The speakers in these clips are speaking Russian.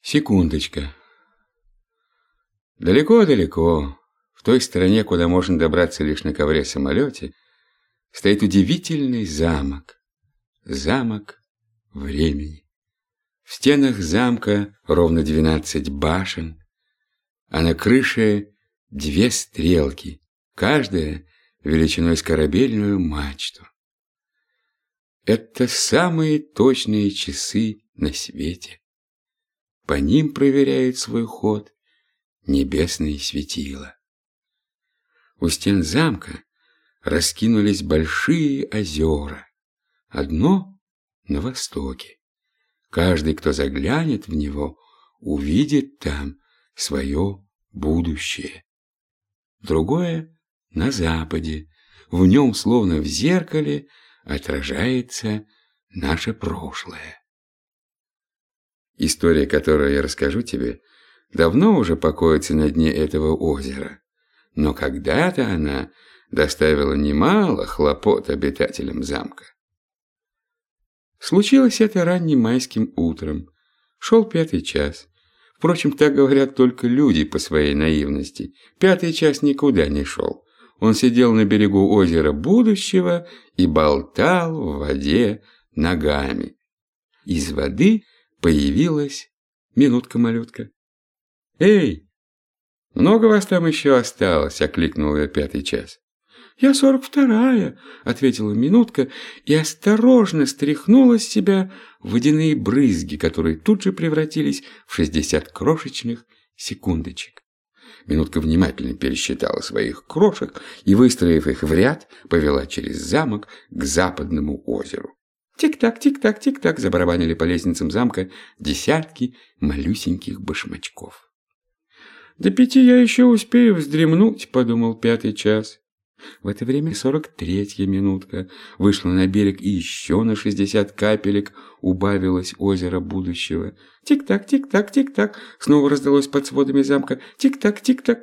Секундочка. Далеко-далеко, в той стороне, куда можно добраться лишь на ковре-самолете, стоит удивительный замок. Замок времени. В стенах замка ровно 12 башен, а на крыше 2 стрелки, каждая величиной с корабельную мачту. Это самые точные часы на свете. По ним проверяют свой ход небесные светила. У стен замка раскинулись большие озера. Одно на востоке. Каждый, кто заглянет в него, увидит там свое будущее. Другое на западе. В нем, словно в зеркале, отражается наше прошлое. История, которую я расскажу тебе, давно уже покоится на дне этого озера, но когда-то она доставила немало хлопот обитателям замка. Случилось это ранним майским утром. Шел 5-й час. Впрочем, так говорят только люди по своей наивности. 5-й час никуда не шел. Он сидел на берегу озера будущего и болтал в воде ногами. Из воды появилась Минутка-малютка. «Эй, много вас там еще осталось?» – окликнул ее 5-й час. «Я 42-я», – ответила Минутка и осторожно стряхнула с себя водяные брызги, которые тут же превратились в 60 крошечных секундочек. Минутка внимательно пересчитала своих крошек и, выстроив их в ряд, повела через замок к западному озеру. Тик-так, тик-так, тик-так забарабанили по лестницам замка десятки малюсеньких башмачков. «До 5 я еще успею вздремнуть», – подумал 5-й час. В это время 43-я минутка вышла на берег, и еще на 60 капелек убавилось озеро будущего. Тик-так, тик-так, тик-так, снова раздалось под сводами замка. Тик-так, тик-так.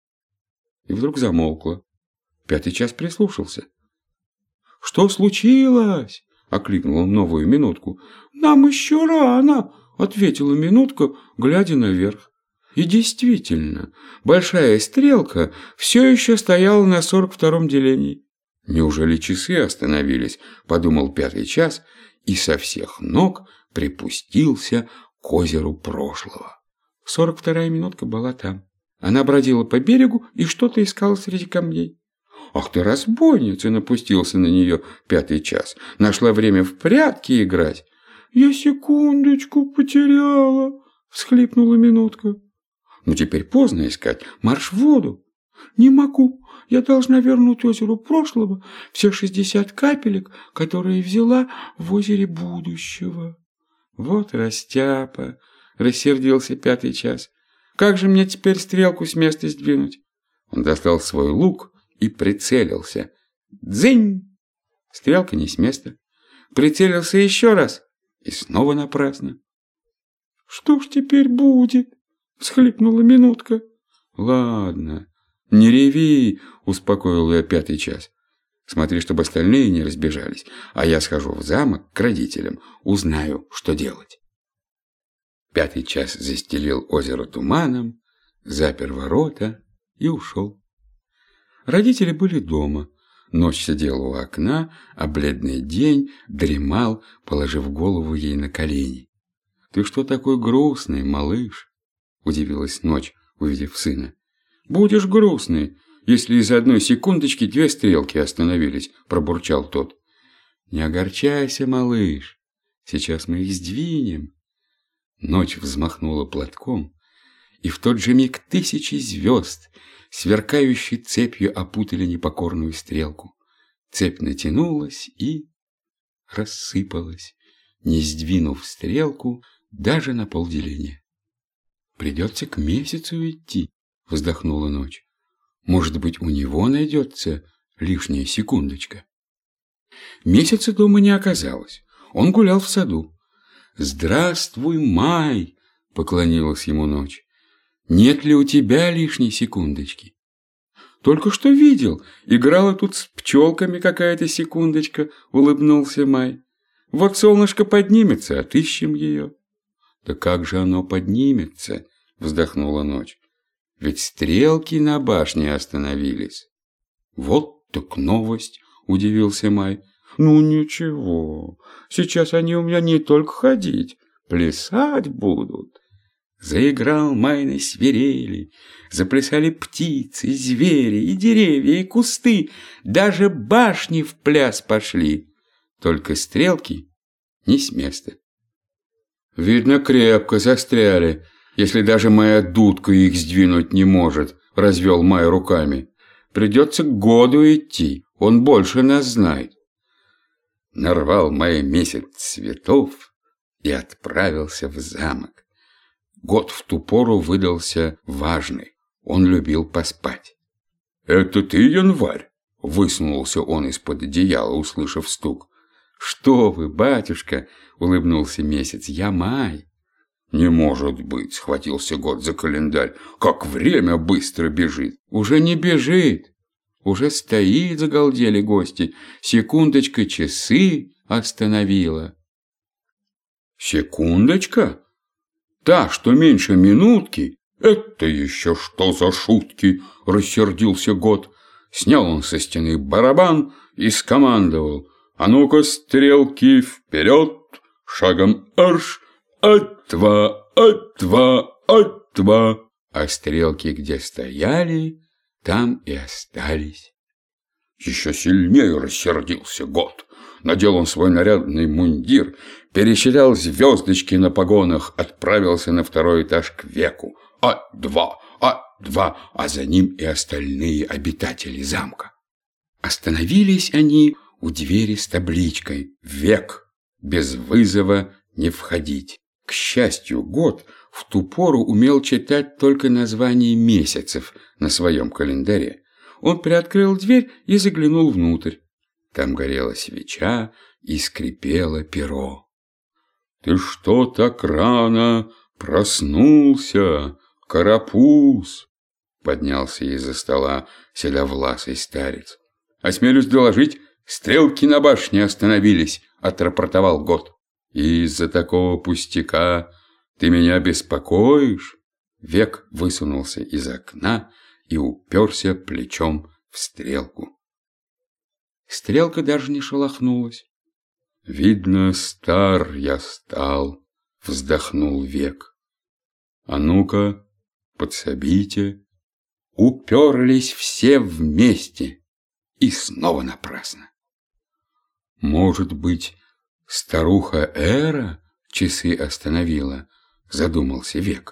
И вдруг замолкло. 5-й час прислушался. «Что случилось?» – окликнул он новую минутку. «Нам еще рано», – ответила минутка, глядя наверх. И действительно, большая стрелка все еще стояла на 42-м делении. «Неужели часы остановились?» – подумал 5-й час и со всех ног припустился к озеру прошлого. 42-я минутка была там. Она бродила по берегу и что-то искала среди камней. «Ах ты, разбойница!» – напустился на нее 5-й час. «Нашла время в прятки играть». «Я секундочку потеряла!» – всхлипнула минутка. «Ну теперь поздно искать. Марш в воду!» «Не могу. Я должна вернуть озеру прошлого все 60 капелек, которые взяла в озере будущего». «Вот растяпа!» – рассердился 5-й час. «Как же мне теперь стрелку с места сдвинуть?» Он достал свой лук и прицелился. Дзынь! Стрелка не с места. Прицелился еще раз. И снова напрасно. «Что ж теперь будет?» – всхлипнула минутка. «Ладно, не реви», – успокоил ее 5-й час. «Смотри, чтобы остальные не разбежались, а я схожу в замок к родителям, узнаю, что делать». 5-й час застелил озеро туманом, запер ворота и ушел. Родители были дома. Ночь сидела у окна, а бледный день дремал, положив голову ей на колени. «Ты что такой грустный, малыш?» – удивилась ночь, увидев сына. «Будешь грустный, если из одной секундочки 2 стрелки остановились», – пробурчал тот. «Не огорчайся, малыш, сейчас мы их сдвинем». Ночь взмахнула платком, и в тот же миг 1000 звезд, сверкающей цепью, опутали непокорную стрелку. Цепь натянулась и рассыпалась, не сдвинув стрелку даже на полделения. «Придется к месяцу идти», — вздохнула ночь. «Может быть, у него найдется лишняя секундочка». Месяца дома не оказалось. Он гулял в саду. «Здравствуй, май!» — поклонилась ему ночь. «Нет ли у тебя лишней секундочки?» «Только что видел. Играла тут с пчелками какая-то секундочка», — улыбнулся май. «Вот солнышко поднимется, отыщем ее». Да как же оно поднимется? Вздохнула Ночь. Ведь стрелки на башне остановились. Вот так новость, удивился Май. Ну ничего, сейчас они у меня не только ходить, плясать будут. Заиграл Май на свирели, заплясали птицы, звери, и деревья, и кусты, даже башни в пляс пошли. Только стрелки не с места. Видно, крепко застряли, если даже моя дудка их сдвинуть не может, развел Май руками. Придется к году идти, он больше нас знает. Нарвал Май месяц цветов и отправился в замок. Год в ту пору выдался важный, он любил поспать. «Это ты, Январь?» – высунулся он из-под одеяла, услышав стук. «Что вы, батюшка?» – улыбнулся Месяц. «Я Май». «Не может быть!» – схватился Год за календарь. «Как время быстро бежит!» «Уже не бежит! Уже стоит!» – загалдели гости. «Секундочка, часы остановила!» «Секундочка? Та, что меньше минутки? Это еще что за шутки?» – рассердился Год. Снял он со стены барабан и скомандовал: «А ну-ка, стрелки, вперед, шагом арш, от-два, от-два, от-два!» А стрелки где стояли, там и остались. Еще сильнее рассердился Год. Надел он свой нарядный мундир, пересчитал звездочки на погонах, отправился на второй этаж к Веку. От-два, от-два, а за ним и остальные обитатели замка. Остановились они у двери с табличкой «Век, без вызова не входить». К счастью, Год в ту пору умел читать только названия месяцев на своем календаре. Он приоткрыл дверь и заглянул внутрь. Там горела свеча и скрипело перо. «Ты что так рано проснулся, карапуз?» Поднялся из-за стола седовласый старец. «Осмелюсь доложить, стрелки на башне остановились», — отрапортовал Год. «И из-за такого пустяка ты меня беспокоишь?» Век высунулся из окна и уперся плечом в стрелку. Стрелка даже не шелохнулась. «Видно, стар я стал», — вздохнул Век. «А ну-ка, подсобите». Уперлись все вместе, и снова напрасно. «Может быть, старуха Эра часы остановила?» — задумался Век.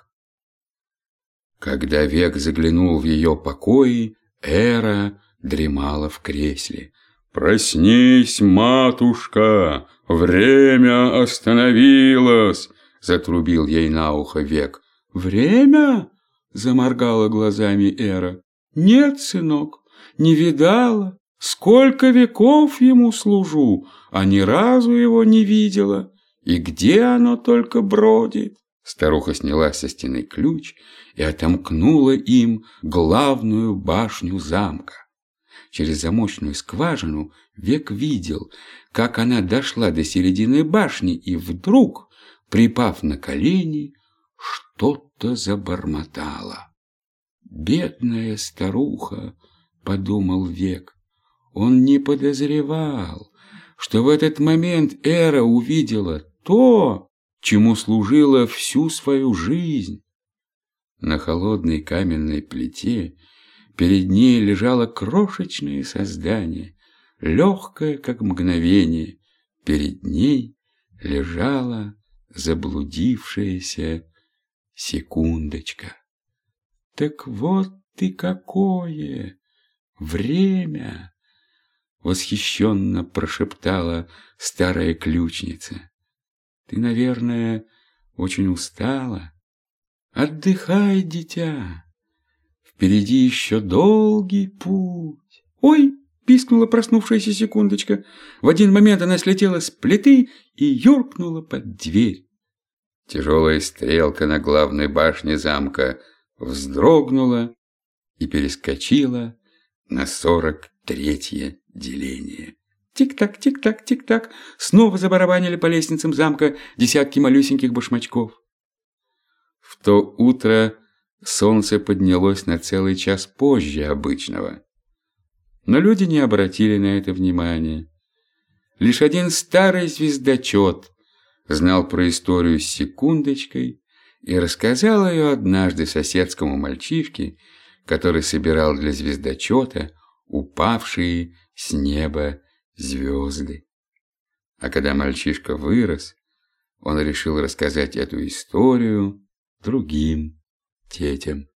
Когда Век заглянул в ее покои, Эра дремала в кресле. «Проснись, матушка, время остановилось!» — затрубил ей на ухо Век. «Время?» — заморгала глазами Эра. «Нет, сынок, не видала. Сколько веков ему служу, а ни разу его не видела. И где оно только бродит?» Старуха сняла со стены ключ и отомкнула им главную башню замка. Через замочную скважину Век видел, как она дошла до середины башни и вдруг, припав на колени, что-то забормотала. «Бедная старуха», — подумал Век. Он не подозревал, что в этот момент Эра увидела то, чему служила всю свою жизнь. На холодной каменной плите перед ней лежало крошечное создание, легкое, как мгновение. Перед ней лежала заблудившаяся секундочка. «Так вот ты какое! Время!» — восхищенно прошептала старая ключница. «Ты, наверное, очень устала? Отдыхай, дитя. Впереди еще долгий путь». «Ой!» — пискнула проснувшаяся секундочка. В один момент она слетела с плиты и юркнула под дверь. Тяжелая стрелка на главной башне замка вздрогнула и перескочила на 43-е деление. Тик-так, тик-так, тик-так. Снова забарабанили по лестницам замка десятки малюсеньких башмачков. В то утро солнце поднялось на целый час позже обычного. Но люди не обратили на это внимания. Лишь один старый звездочет знал про историю с секундочкой и рассказал ее однажды соседскому мальчишке, который собирал для звездочета упавшие с неба звезды. А когда мальчишка вырос, он решил рассказать эту историю другим детям.